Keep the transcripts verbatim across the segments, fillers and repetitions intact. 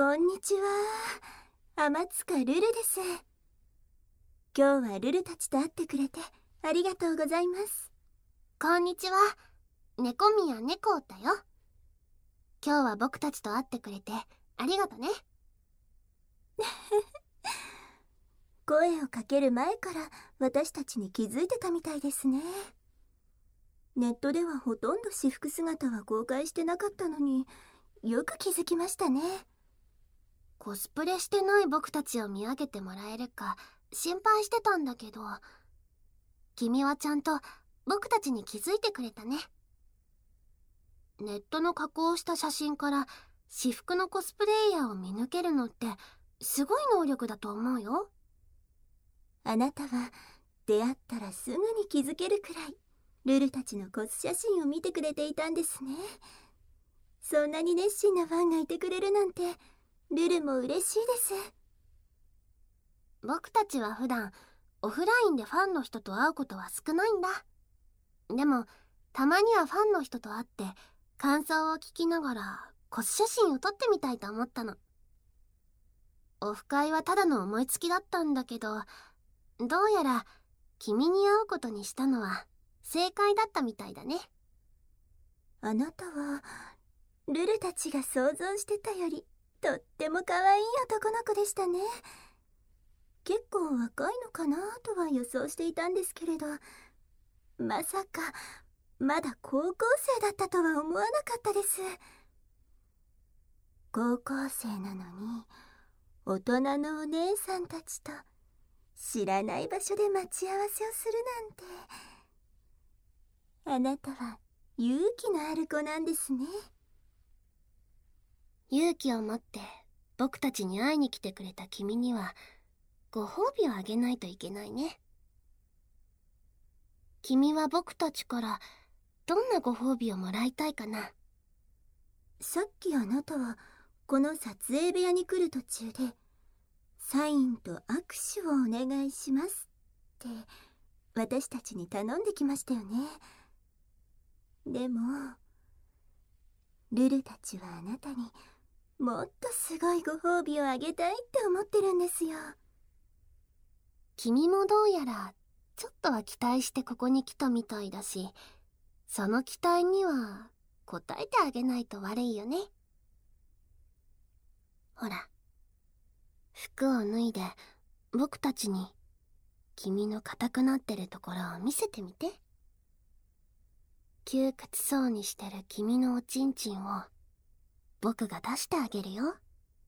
こんにちは。天塚ルルです。今日はルルたちと会ってくれてありがとうございます。 こんにちは。猫宮猫だよ。今日は僕たちと会ってくれてありがとね。 声をかける前から私たちに気づいてたみたいですね。ネットではほとんど私服姿は公開してなかったのによく気づきましたね。 コスプレしてない僕たちを見上げてもらえるか心配してたんだけど、君はちゃんと僕たちに気づいてくれたね。ネットの加工した写真から私服のコスプレイヤーを見抜けるのってすごい能力だと思うよ。 あなたは出会ったらすぐに気づけるくらいルルたちのコス写真を見てくれていたんですね。そんなに熱心なファンがいてくれるなんてルルも嬉しいです。 僕たちは普段オフラインでファンの人と会うことは少ないんだ。でもたまにはファンの人と会って感想を聞きながらコス写真を撮ってみたいと思ったの。オフ会はただの思いつきだったんだけど、どうやら君に会うことにしたのは正解だったみたいだね。 あなたはルルたちが想像してたよりとっても可愛い男の子でしたね。結構若いのかなとは予想していたんですけれど、まさかまだ高校生だったとは思わなかったです。高校生なのに大人のお姉さんたちと知らない場所で待ち合わせをするなんて、あなたは勇気のある子なんですね。 勇気を持って僕たちに会いに来てくれた君にはご褒美をあげないといけないね。君は僕たちからどんなご褒美をもらいたいかな。 さっきあなたはこの撮影部屋に来る途中でサインと握手をお願いしますって私たちに頼んできましたよね。でもルルたちはあなたにもっとすごいご褒美をあげたいって思ってるんですよ。 君もどうやらちょっとは期待してここに来たみたいだし、その期待には応えてあげないと悪いよね。ほら、服を脱いで僕たちに君の硬くなってるところを見せてみて。窮屈そうにしてる君のおちんちんを僕が出してあげるよ。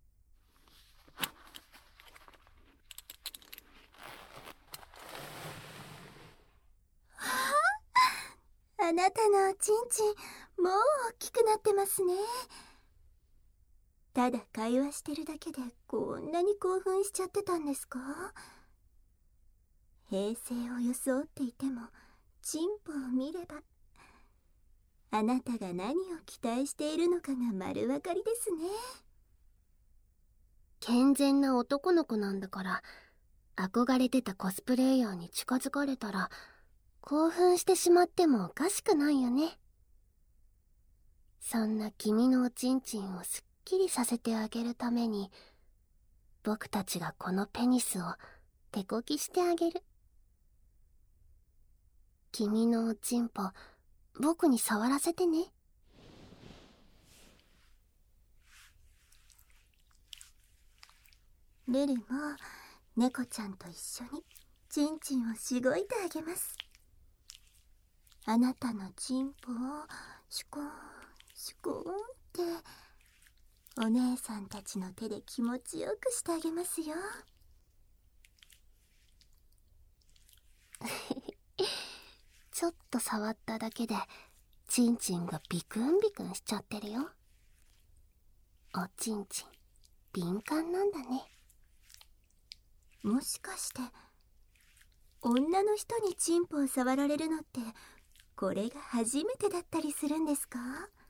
あなたのおちんちんもう大きくなってますね。ただ会話してるだけでこんなに興奮しちゃってたんですか？平静を装っていてもチンポを見ればあなたが何を期待しているのかが丸分かりですね。 健全な男の子なんだから、憧れてたコスプレイヤーに近づかれたら興奮してしまってもおかしくないよね。そんな君のおちんちんをすっきりさせてあげるために、僕たちがこのペニスを手こきしてあげる。君のおちんぽ、僕に触らせてね。 ルルも猫ちゃんと一緒にチンチンをしごいてあげます。あなたのチンポをシュコーンシュコーンってお姉さんたちの手で気持ちよくしてあげますよ。 ちょっと触っただけでチンチンがビクンビクンしちゃってるよ。おちんちん敏感なんだね。 もしかして女の人にチンポを触られるのってこれが初めてだったりするんですか？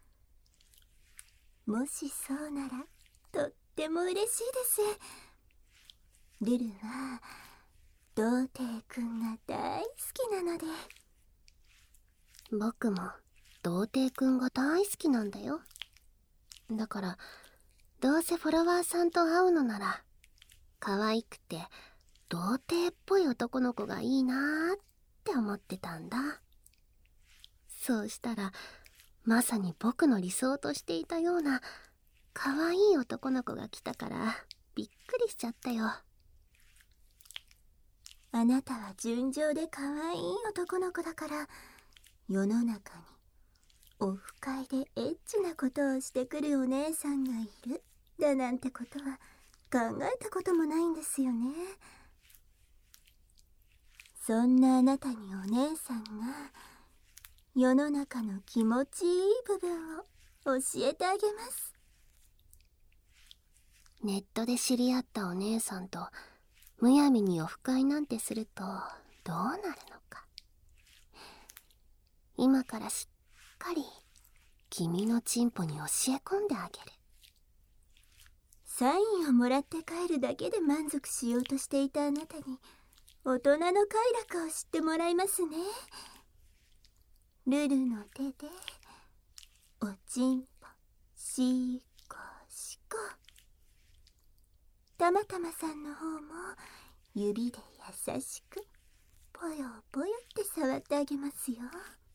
もしそうならとっても嬉しいです。ルルは童貞くんが大好きなので。 僕も童貞くんが大好きなんだよ。だからどうせフォロワーさんと会うのなら可愛くて童貞っぽい男の子がいいなーって思ってたんだ。そうしたらまさに僕の理想としていたような可愛い男の子が来たからびっくりしちゃったよ。 あなたは純情で可愛い男の子だから、世の中にオフ会でエッチなことをしてくるお姉さんがいるだなんてことは考えたこともないんですよね。そんなあなたにお姉さんが世の中の気持ちいい部分を教えてあげます。 ネットで知り合ったお姉さんとむやみにオフ会なんてするとどうなるのか。今からしっかり君のチンポに教え込んであげる。 サインをもらって帰るだけで満足しようとしていたあなたに大人の快楽を知ってもらいますね。ルルの手でおちんぽしこしこ。たまたまさんの方も指で優しくぽよぽよって触ってあげますよ。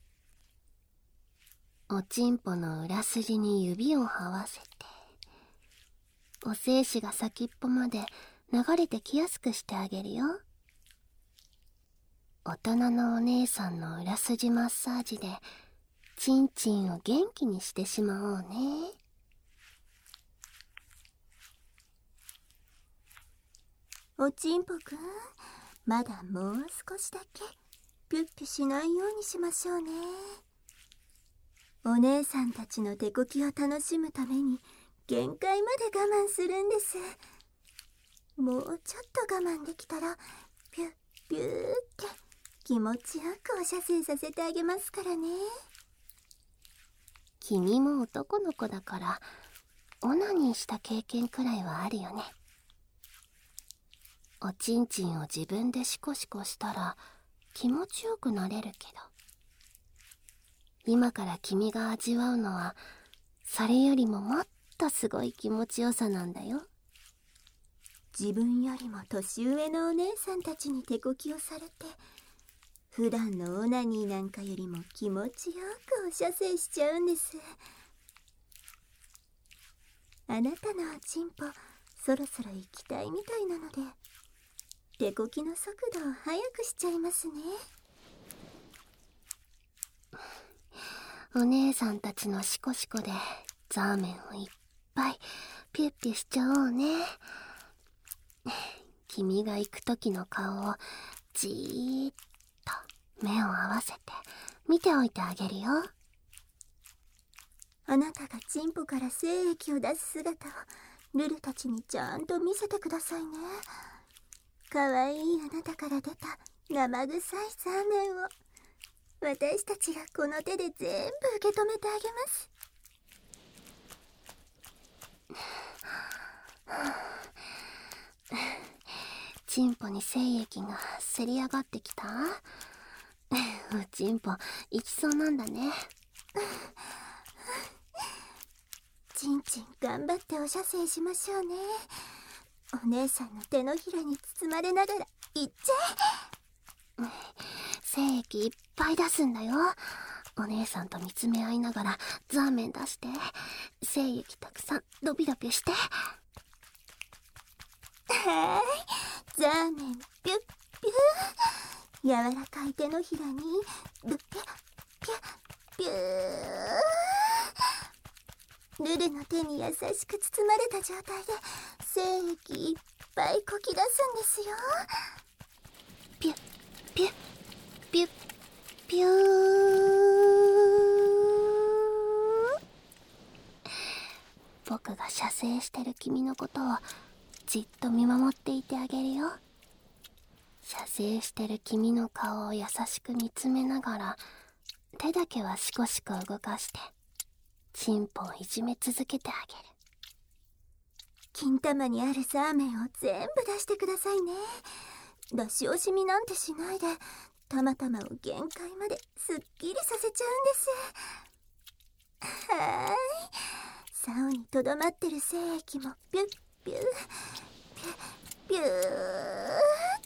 おちんぽの裏筋に指を這わせて、お精子が先っぽまで流れてきやすくしてあげるよ。大人のお姉さんの裏筋マッサージでチンチンを元気にしてしまおうね。 おちんぽくん、まだもう少しだけピュッピュしないようにしましょうね。お姉さんたちの手こきを楽しむために限界まで我慢するんです。もうちょっと我慢できたらピュッピューって気持ちよくお射精させてあげますからね。 君も男の子だからオナニーした経験くらいはあるよね。おちんちんを自分でシコシコしたら気持ちよくなれるけど、今から君が味わうのはそれよりももっとすごい気持ちよさなんだよ。 自分よりも年上のお姉さんたちに手こきをされて、普段のオナニーなんかよりも気持ちよくお射精しちゃうんです。あなたのおちんぽそろそろ行きたいみたいなので、手こきの速度を速くしちゃいますね。 お姉さんたちのシコシコでザーメンをいっぱいピュッピュしちゃおうね。君が行く時の顔をじーっと目を合わせて見ておいてあげるよ。 あなたがチンポから精液を出す姿をルルたちにちゃんと見せてくださいね。かわいいあなたから出た生臭いザーメンを私たちがこの手で全部受け止めてあげます。 チンポに精液がせり上がってきた？おちんぽいきそうなんだね。 チンチン頑張ってお射精しましょうね。お姉さんの手のひらに包まれながらいっちゃえ。 精液いっぱい出すんだよ。お姉さんと見つめ合いながらザーメン出して、精液たくさんドビドビして。 はーい、ザーメンピュッピュー。柔らかい手のひらにブッピュッピュッピュー。ルルの手に優しく包まれた状態で精液いっぱいこき出すんですよ。 ピュッピュッピュッピュー。僕が射精してる君のことをじっと見守っていてあげるよ。射精してる君の顔を優しく見つめながら手だけはシコシコ動かしてチンポをいじめ続けてあげる。 金玉にあるザーメンを全部出してくださいね。出し惜しみなんてしないでたまたまを限界まですっきりさせちゃうんです。はーい、 竿にとどまってる精液もピュッピュッピュッピューっ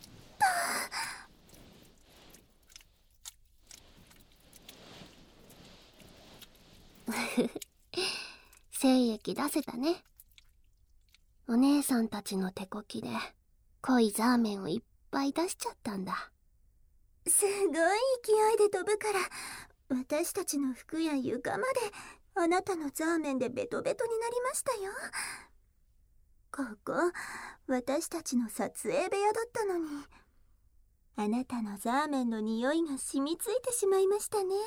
と精液出せたね。お姉さんたちの手こきで濃いザーメンをいっぱい出しちゃったんだ。 すごい勢いで飛ぶから私たちの服や床まであなたのザーメンでベトベトになりましたよ。ここ私たちの撮影部屋だったのにあなたのザーメンの匂いが染みついてしまいましたね。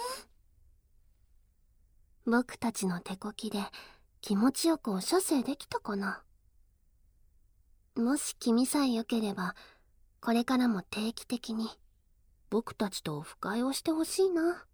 僕たちの手こきで気持ちよくお射精できたかな。もし君さえよければこれからも定期的に僕たちとオフ会をしてほしいな。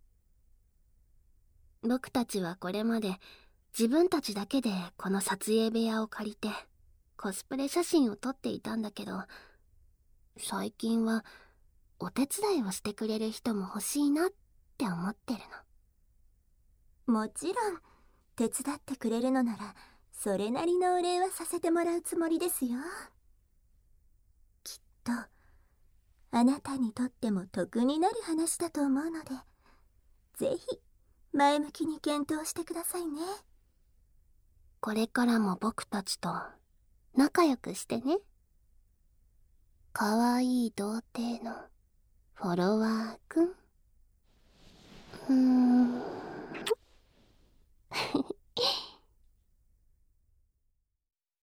僕たちはこれまで自分たちだけでこの撮影部屋を借りてコスプレ写真を撮っていたんだけど、最近はお手伝いをしてくれる人も欲しいなって思ってるの。もちろん手伝ってくれるのならそれなりのお礼はさせてもらうつもりですよ。きっとあなたにとっても得になる話だと思うのでぜひ前向きに検討してくださいね。 これからも僕たちと仲良くしてね。かわいい童貞のフォロワーくん。うーん